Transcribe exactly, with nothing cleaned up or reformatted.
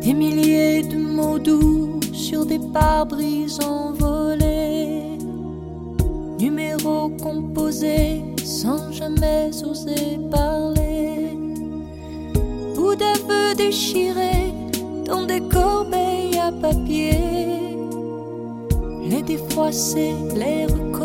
Des milliers de mots doux sur des pare-brises envolés, numéros composés sans jamais oser parler, ou d'aveux déchirés dans des corbeilles à papier, les défroisser, les recoller.